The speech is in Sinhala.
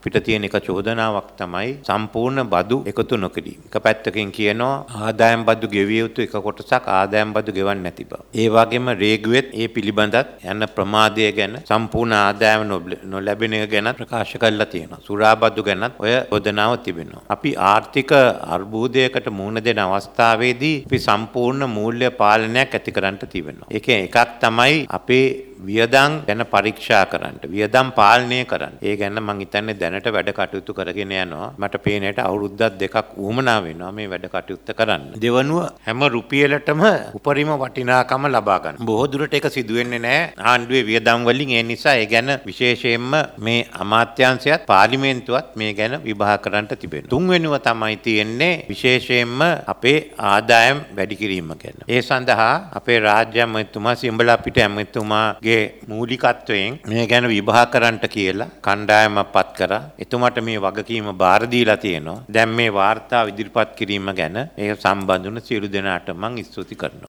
අපිට තියෙන එක චෝදනාවක් තමයි සම්පූර්ණ බදු එකතු නොකිරීම. එක පැත්තකින් කියනවා ආදායම් බදු ගෙවිය යුතු එක කොටසක් ආදායම් බදු ගෙවන්නේ නැති බව. ඒ වගේම රේගුවෙත් ඒ පිළිබඳත් යන ප්‍රමාදය ගැන සම්පූර්ණ ආදායම නොලැබෙන එක ගැන ප්‍රකාශ කරලා තියෙනවා. සුරා බදු ගැනත් ඔය චෝදනාව තිබෙනවා. අපි ආර්ථික අර්බුදයකට මුහුණ දෙන අවස්ථාවේදී අපි සම්පූර්ණ මූල්‍ය පාලනයක් ඇති කරන්න තිබෙනවා. ඒකෙන් එකක් තමයි අපේ වියදම් ගැන පරීක්ෂා කරන්න. වියදම් පාලනය කරන්න. ඒ ගැන මම හිතන්නේ දැනට වැඩ කටයුතු කරගෙන යනවා. මට පේනට අවුරුද්දක් දෙකක් උවමනා වෙනවා මේ වැඩ කටයුත්ත කරන්න. දෙවනුව හැම රුපියලටම උපරිම වටිනාකම ලබා ගන්න. බොහෝ දුරට ඒක සිදු වෙන්නේ නැහැ ආණ්ඩුවේ වියදම් වලින්. ඒ නිසා ඒ ගැන විශේෂයෙන්ම මේ අමාත්‍යාංශයත් පාර්ලිමේන්තුවත් මේ ගැන විභාග කරන්න තිබෙනවා. තුන්වෙනුව තමයි තියෙන්නේ විශේෂයෙන්ම අපේ ආදායම් වැඩි කිරීම ගැන. ඒ සඳහා අපේ රාජ්‍ය ඇමතිතුමා සියඹලා පිට ඇමතිතුමාගේ මූලිකත්වයෙන් මේ ගැන විභාග කරන්නට කියලා කණ්ඩායමක් පත් කරා. එතුමාට මේ වගකීම බාර දීලා තියෙනවා. දැන් මේ වාර්තාව ඉදිරිපත් කිරීම ගැන ඒ සම්බන්ධ වුණ සියලු දෙනාට මම ස්තුති කරනවා.